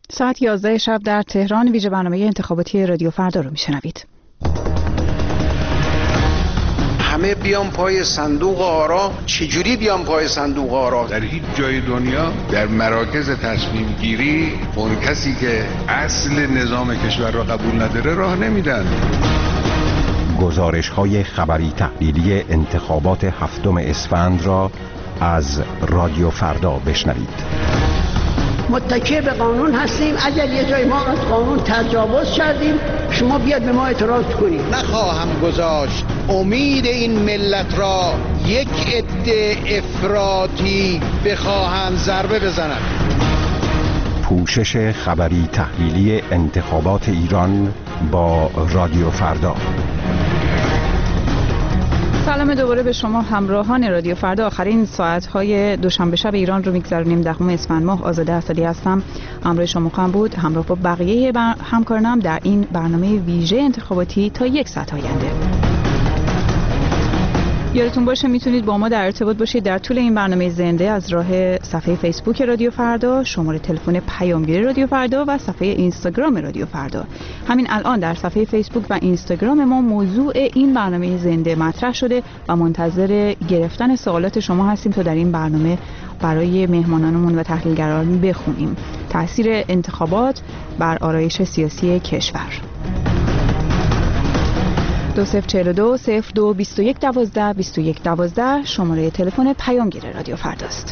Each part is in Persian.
ساعت 11 شب در تهران ویژه برنامه انتخاباتی رادیو فردا رو میشنوید. همه بیان پای صندوق آرا. چجوری بیان پای صندوق آرا؟ در هیچ جای دنیا در مراکز تصمیم گیری اون کسی که اصل نظام کشور را قبول نداره راه نمیدن. گزارش‌های خبری تحلیلی انتخابات 7 اسفند را از رادیو فردا بشنوید. متکی به قانون هستیم. اگر یه جای ما از قانون تجاوز کردیم شما بیاد به ما اعتراض کنید. نخواهم گذاشت امید این ملت را یک عده افراطی بخواهند ضربه بزنند. پوشش خبری تحلیلی انتخابات ایران با رادیو فردا. سلام دوباره به شما همراهان رادیو فردا. آخرین ساعت‌های دوشنبه شب ایران رو می‌گذرونیم. 10 اسفند ماه. آزاده اسدی هستم. همراه شما خواهم بود، همراه با بقیه همکارانم در این برنامه ویژه انتخاباتی تا 1 ساعت آینده. یادتون باشه میتونید با ما در ارتباط باشید در طول این برنامه زنده از راه صفحه فیسبوک رادیو فردا، شماره تلفن پیامگیر رادیو فردا و صفحه اینستاگرام رادیو فردا. همین الان در صفحه فیسبوک و اینستاگرام ما موضوع این برنامه زنده مطرح شده و منتظر گرفتن سوالات شما هستیم تا در این برنامه برای مهمانانمون و تحلیلگران بخونیم. تأثیر انتخابات بر آرایش سیاسی کشور. 2042 02 21 12 21 12 شماره تلفن پیامگیر رادیو فرداست.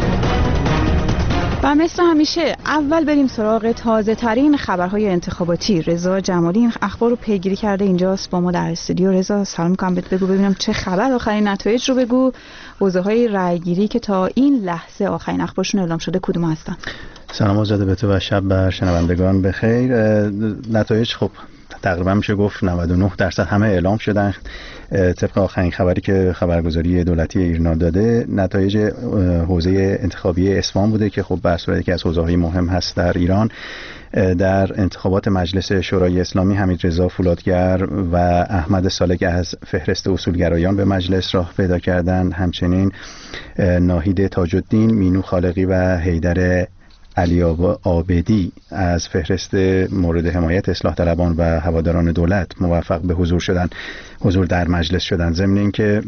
و مثل همیشه اول بریم سراغ تازه ترین خبرهای انتخاباتی. رضا جمالی این اخبار رو پیگیری کرده، اینجاست با ما در استودیو. رضا سلام کنم بهت، بگو ببینم چه خبر، آخرین نتایج رو بگو. حوزه‌های رأی‌گیری که تا این لحظه آخرین اخبارشون اعلام شده کدوم هستن؟ سلام آزاده به تو و شب بر شنوندگان بخیر. نتایج خب تقریبا میشه گفت 99% همه اعلام شدن. طبق آخرین خبری که خبرگزاری دولتی ایرنا داده، نتایج حوزه انتخابی اصفهان بوده که خب به صورتی که از حوزه‌های مهم هست در ایران. در انتخابات مجلس شورای اسلامی حمیدرضا فولادگر و احمد سالک از فهرست اصولگرایان به مجلس راه پیدا کردند. همچنین ناهید تاج‌الدین، مینو خالقی و حیدر علی عابدی از فهرست مورد حمایت اصلاح طلبان و هواداران دولت موفق به حضور در مجلس شدند. ضمن اینکه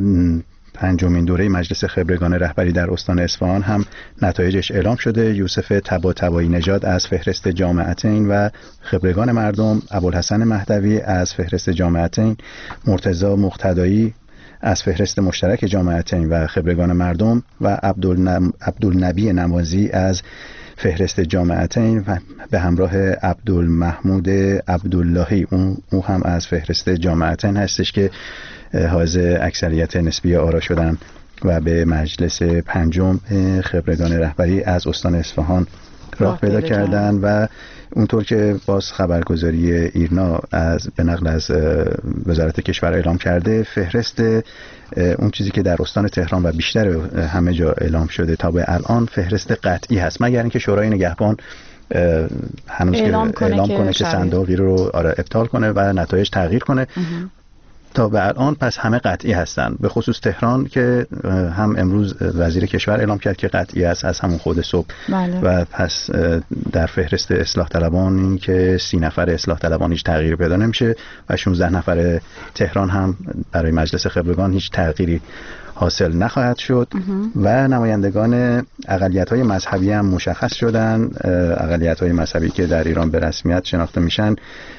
5مین دوره مجلس خبرگان رهبری در استان اصفهان هم نتایجش اعلام شده. یوسف طباطبایی نژاد از فهرست جامعتین و خبرگان مردم، ابوالحسن مهدوی از فهرست جامعتین، مرتضی مقتدایی از فهرست مشترک جامعتین و خبرگان مردم و عبدالنبی نمازی از فهرست جامعتین و به همراه عبدالمحمود عبداللهی او هم از فهرست جامعتین هستش که حائز اکثریت نسبی آرا شدن و به مجلس 5 خبرگان رهبری از استان اصفهان راه پیدا کردن. و اونطور که باز خبرگزاری ایرنا به نقل از وزارت کشور اعلام کرده، فهرست اون چیزی که در استان تهران و بیشتر همه جا اعلام شده تا به الان فهرست قطعی هست، مگر اینکه شورای نگهبان هنوز اعلام کنه که صندوقی رو ابطال کنه و نتایج تغییر کنه. تا به الان پس همه قطعی هستن، به خصوص تهران که هم امروز وزیر کشور اعلام کرد که قطعی است از همون خود صبح. بله. و پس در فهرست اصلاح طلبان که 30 نفر اصلاح طلبان هیچ تغییری پیدا نمیشه و 16 نفر تهران هم برای مجلس خبرگان هیچ تغییری حاصل نخواهد شد. و نمایندگان اقلیت‌های مذهبی هم مشخص شدن. اقلیت‌های مذهبی که در ایران به رسمیت شناخته میشن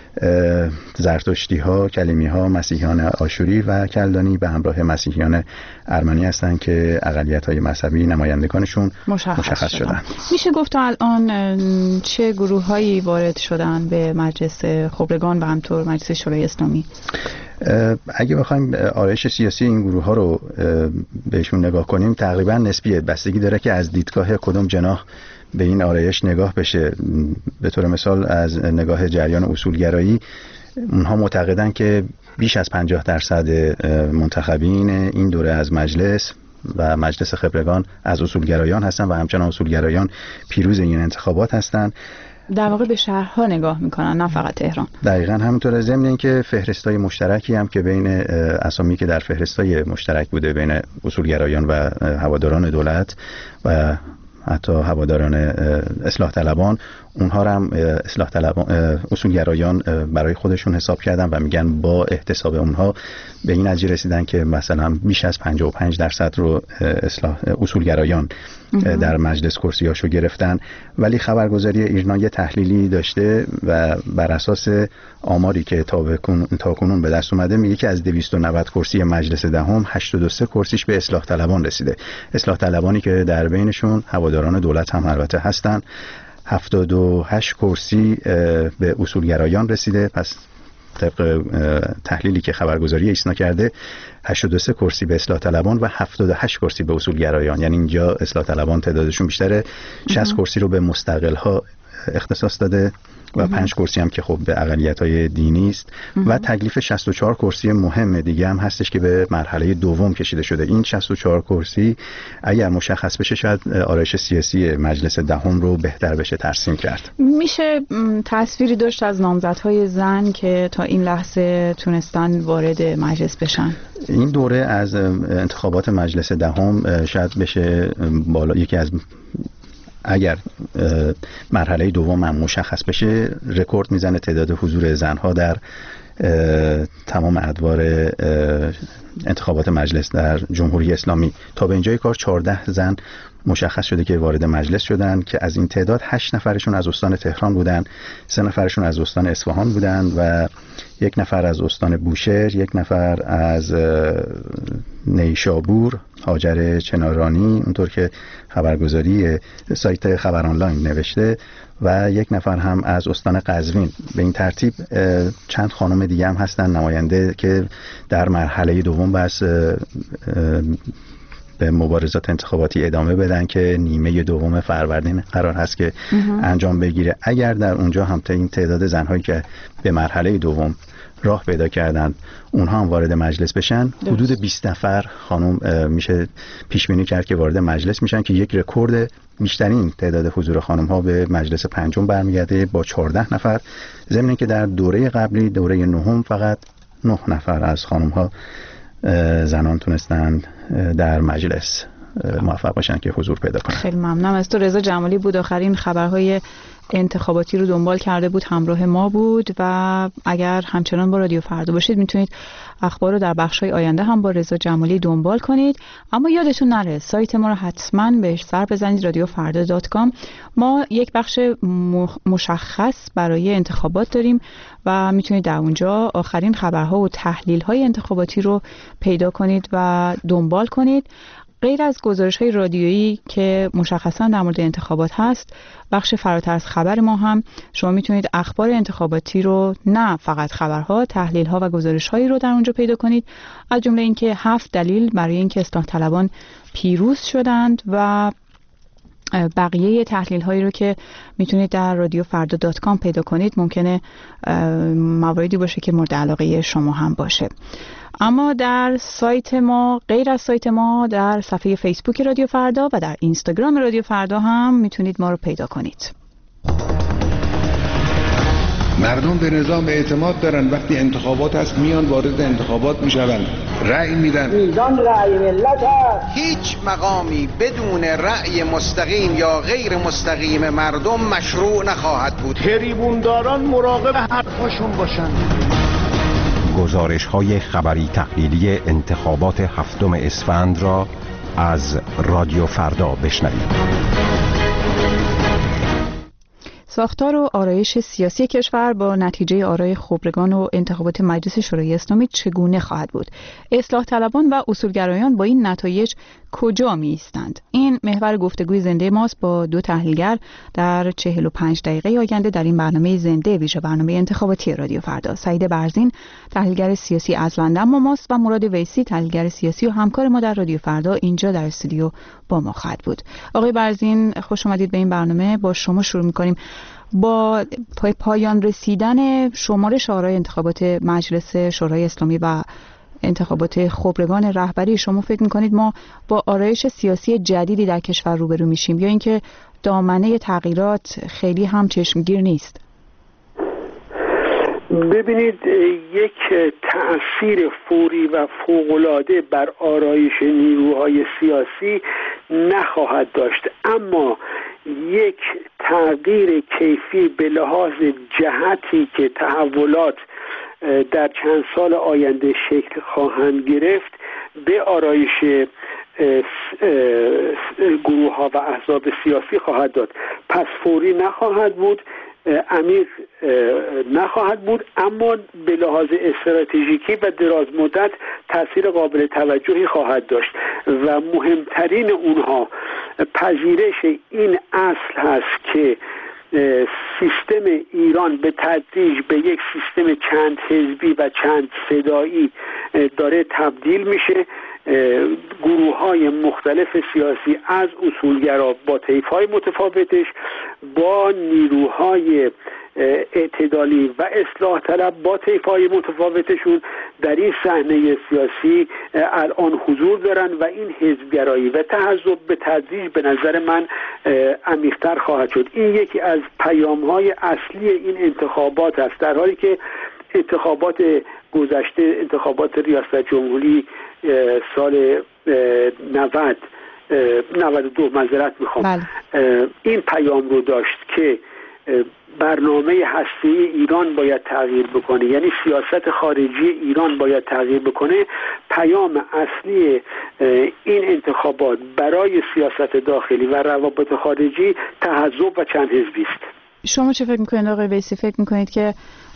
زرتشتی ها، کلیمی ها، مسیحیان آشوری و کلدانی به همراه مسیحیان ارمنی هستند که اقلیت های مذهبی نمایندگانشون مشخص شدن. میشه گفت الان چه گروه هایی وارد شدن به مجلس خبرگان و همطور مجلس شورای اسلامی؟ اگه بخوایم آرایش سیاسی این گروه ها رو بهشون نگاه کنیم تقریبا نسبیه، بستگی داره که از دیدگاه کدوم جناح به این آرایش نگاه بشه. به طور مثال از نگاه جریان اصولگرایی، اونها معتقدن که بیش از 50% منتخبین این دوره از مجلس و مجلس خبرگان از اصولگرایان هستن و همچنان اصولگرایان پیروز این انتخابات هستن. در واقع به شهرها نگاه میکنن، نه فقط تهران. دقیقاً همونطوره. ضمن اینکه فهرستای مشترکی هم که بین اسامی که در فهرستای مشترک بوده بین اصولگرایان و هواداران دولت و حتی هواداران اصلاح طلبان، اونها هم اصلاح طلبان اصولگرایان برای خودشون حساب کردن و میگن با احتساب اونها به این نتیجه رسیدن که مثلا بیش از 55% رو اصولگرایان در مجلس کرسیاشو گرفتن. ولی خبرگزاری ایرنا یه تحلیلی داشته و بر اساس آماری که تا کنون به دست اومده میگه که از 290 کرسی مجلس دهم 82 کرسیش به اصلاح طلبان رسیده. اصلاح طلبانی که در بینشون هواداران دولت هم البته هستن. 78 کرسی به اصولگرایان رسیده. پس طبق تحلیلی که خبرگزاری ایسنا کرده 82 کرسی به اصلاح طلبان و 78 کرسی به اصولگرایان، یعنی اینجا اصلاح طلبان تعدادشون بیشتره. 60 کرسی رو به مستقل ها اختصاص داده و 5 کرسی هم که خب به اقلیت‌های دینی است و تکلیف 64 کرسی مهم دیگه هم هستش که به مرحله دوم کشیده شده. این 64 کرسی اگر مشخص بشه شاید آرایش سیاسی مجلس دهم رو بهتر بشه ترسیم کرد. میشه تصویری داشت از نامزدهای زن که تا این لحظه تونستن وارد مجلس بشن؟ این دوره از انتخابات مجلس دهم شاید بشه بالا یکی از، اگر مرحله دوم هم مشخص بشه، رکورد میزنه تعداد حضور زنها در تمام ادوار انتخابات مجلس در جمهوری اسلامی. تا به اینجای کار 14 زن مشخص شده که وارد مجلس شدن که از این تعداد 8 نفرشون از استان تهران بودن، 3 نفرشون از استان اصفهان بودن و 1 نفر از استان بوشهر، 1 نفر از نیشابور هاجر چنارانی اونطور که خبرگزاری سایت خبر آنلاین نوشته و 1 نفر هم از استان قزوین. به این ترتیب چند خانم دیگه هم هستن نماینده که در مرحله دوم بس به مبارزات انتخاباتی ادامه بدن که نیمه دوم فروردین قرار هست که انجام بگیره. اگر در اونجا هم تا این تعداد زنهایی که به مرحله دوم راه پیدا کردن اونها هم وارد مجلس بشن، حدود 20 نفر خانم میشه پیش بینی کرد که وارد مجلس میشن که یک رکورد بیشترین تعداد حضور خانم ها به مجلس پنجم برمیگرده با 14 نفر، ضمن اینکه در دوره قبلی دوره نهم فقط 9 نفر از خانم ها زنان تونستند در مجلس موفق باشن که حضور پیدا کنن. خیلی ممنونم از تو. رضا جمالی بود، آخرین خبرهای انتخاباتی رو دنبال کرده بود، همراه ما بود و اگر همچنان با رادیو فردا باشید میتونید اخبار رو در بخش‌های آینده هم با رضا جمالی دنبال کنید. اما یادتون نره سایت ما رو حتما بهش سر بزنید، radiofarda.com. ما یک بخش مشخص برای انتخابات داریم و میتونید در اونجا آخرین خبرها و تحلیل‌های انتخاباتی رو پیدا کنید و دنبال کنید. غیر از گزارش‌های رادیویی که مشخصاً در مورد انتخابات هست، بخش فراتر از خبر ما هم شما میتونید اخبار انتخاباتی رو، نه فقط خبرها، تحلیل‌ها و گزارش‌هایی رو در اونجا پیدا کنید، از جمله اینکه 7 دلیل برای اینکه اصلاح طلبان پیروز شدند و بقیه تحلیل‌هایی رو که میتونید در radiofarda.com پیدا کنید. ممکنه مواردی باشه که مورد علاقه شما هم باشه. اما در سایت ما، غیر از سایت ما، در صفحه فیسبوک رادیو فردا و در اینستاگرام رادیو فردا هم میتونید ما رو پیدا کنید. مردم به نظام اعتماد دارن، وقتی انتخابات هست میان وارد انتخابات میشوند، رأی میدن. میزان رأی ملت هست. هیچ مقامی بدون رأی مستقیم یا غیر مستقیم مردم مشروع نخواهد بود. تریبونداران مراقب حرفاشون باشن. گزارش‌های خبری تحلیلی انتخابات 7 اسفند را از رادیو فردا بشنوید. ساختار و آرایش سیاسی کشور با نتیجه آرای خبرگان و انتخابات مجلس شورای اسلامی چگونه خواهد بود؟ اصلاح طلبان و اصولگرایان با این نتایج کجا می ایستند؟ این محور گفتگوی زنده ماست با دو تحلیلگر در 45 دقیقه آینده در این برنامه زنده ویژه برنامه انتخاباتی رادیو فردا. سعید برزین تحلیلگر سیاسی از لندن با ماست و مراد ویسی تحلیلگر سیاسی و همکار ما در رادیو فردا اینجا در استودیو با ما خواهد بود. آقای برزین خوش آمدید به این برنامه. با شما شروع می‌کنیم. با پایان رسیدن شمارش آرای انتخابات مجلس شورای اسلامی و انتخابات خبرگان رهبری، شما فکر میکنید ما با آرایش سیاسی جدیدی در کشور روبرو میشیم یا اینکه دامنه تغییرات خیلی هم چشمگیر نیست؟ ببینید، یک تأثیر فوری و فوق‌العاده بر آرایش نیروهای سیاسی نخواهد داشت، اما یک تغییر کیفی به لحاظ جهتی که تحولات در چند سال آینده شکل خواهند گرفت به آرایش گروه ها و احزاب سیاسی خواهد داد. پس فوری نخواهد بود، عمیق نخواهد بود، اما به لحاظ استراتژیکی و دراز مدت تاثیر قابل توجهی خواهد داشت و مهمترین اونها پذیرش این اصل هست که سیستم ایران به تدریج به یک سیستم چند حزبی و چند صدایی داره تبدیل میشه. گروه‌های مختلف سیاسی از اصولگرا با طیف‌های متفاوتش با نیروهای اعتدالی و اصلاح طلب با طیف‌های متفاوتشون در این صحنه سیاسی الان حضور دارن و این حزبگرایی و تحزب به تدریج به نظر من عمیق‌تر خواهد شد. این یکی از پیام‌های اصلی این انتخابات است، در حالی که انتخابات گذشته، انتخابات ریاست جمهوری سال 92 معذرت میخوام، این پیام رو داشت که برنامه هسته‌ای ایران باید تغییر بکنه، یعنی سیاست خارجی ایران باید تغییر بکنه. پیام اصلی این انتخابات برای سیاست داخلی و روابط خارجی تحزب و چند حزبی است. شما چه فکر میکنید آقای ویسی؟ فکر میکنید که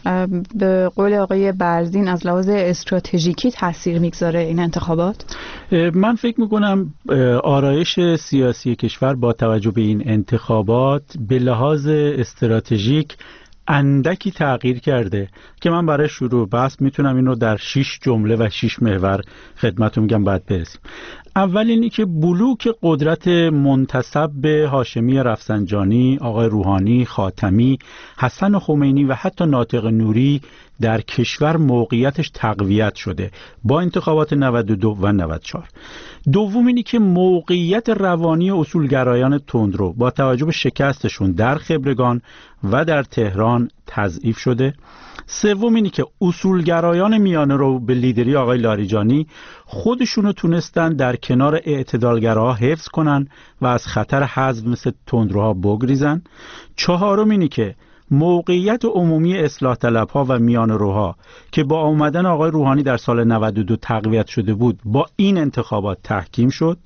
به قول آقای برزین از لحاظ استراتژیکی تاثیر میگذاره این انتخابات؟ من فکر میکنم آرایش سیاسی کشور با توجه به این انتخابات به لحاظ استراتژیک اندکی تغییر کرده که من برای شروع بحث میتونم این رو در 6 جمله و 6 محور خدمتتون میگم بعد برسیم. اول اینی که بلوک قدرت منتسب به هاشمی رفسنجانی، آقای روحانی، خاتمی، حسن خمینی و حتی ناطق نوری در کشور موقعیتش تقویت شده با انتخابات 92 و 94. دوم اینی که موقعیت روانی اصولگرایان تندرو با توجه به شکستشون در خبرگان و در تهران تضعیف شده. سوم اینی که اصولگرایان میانه رو به لیدری آقای لاریجانی خودشونو تونستن در کنار اعتدالگراها حفظ کنن و از خطر حذف مثل تندروها بگریزن. چهارم اینی که موقعیت عمومی اصلاح طلبها و میانه روها که با آمدن آقای روحانی در سال 92 تقویت شده بود با این انتخابات تحکیم شد.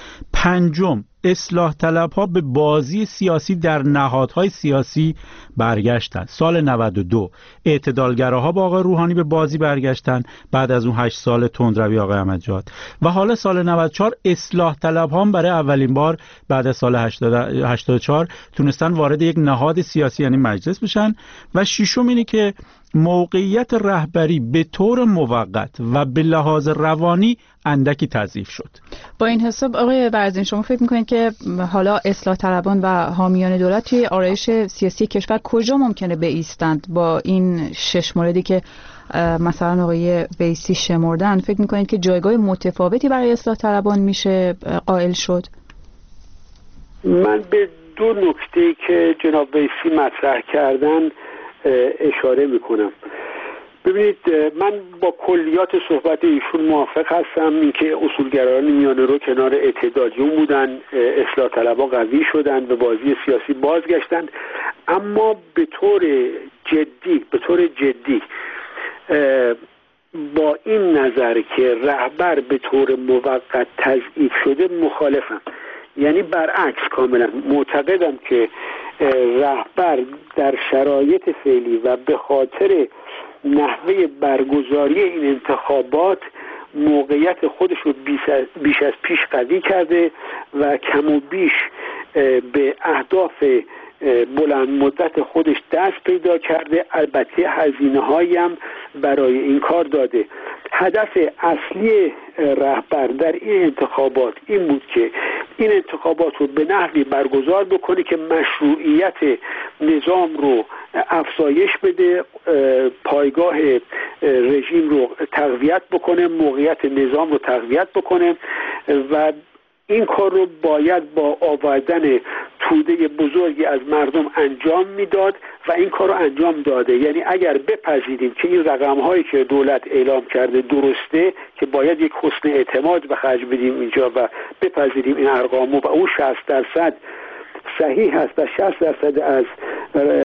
پنجم، اصلاح طلبها به بازی سیاسی در نهادهای سیاسی برگشتند. سال 92 اعتدالگراها با آقای روحانی به بازی برگشتند بعد از اون 8 سال تندروی آقای احمدی‌نژاد و حالا سال 94 اصلاح طلبها هم برای اولین بار بعد از سال 84 تونستن وارد یک نهاد سیاسی یعنی مجلس بشن. و ششم اینه که موقعیت رهبری به طور موقت و به لحاظ روانی اندکی تضعیف شد. با این حساب آقای برزین شما فکر میکنید که حالا اصلاح طلبان و حامیان دولت توی آرایش سیاسی کشور کجا ممکنه بایستند با این 6 موردی که مثلا آقای ویسی شمردن؟ فکر میکنید که جایگاه متفاوتی برای اصلاح طلبان میشه قائل شد؟ من به دو نکته که جناب ویسی مطرح کردن اشاره میکنم. ببینید، من با کلیات صحبت ایشون موافق هستم، اینکه اصولگرایان میانه رو کنار اعتدالیون بودن، اصلاح طلبها قوی شدن، به بازی سیاسی بازگشتند، اما به طور جدی با این نظر که رهبر به طور موقت تضعیف شده مخالفم. یعنی برعکس کاملا معتقدم که رهبر در شرایط فعلی و به خاطر نحوه برگزاری این انتخابات موقعیت خودش رو بیش از پیش قوی کرده و کم و بیش به اهداف بلند مدت خودش دست پیدا کرده. البته هزینه‌هایی هم برای این کار داده. هدف اصلی رهبر در این انتخابات این بود که این انتخابات رو به نحوی برگزار بکنه که مشروعیت نظام رو افزایش بده، پایگاه رژیم رو تقویت بکنه، موقعیت نظام رو تقویت بکنه و این کار رو باید با آوردن توده بزرگی از مردم انجام میداد و این کار رو انجام داده. یعنی اگر بپذیریم که این رقم‌هایی که دولت اعلام کرده درسته، که باید یک حسن اعتماد به خرج بدیم اینجا و بپذیریم این ارقامو و اون 60% صحیح هست و 60% از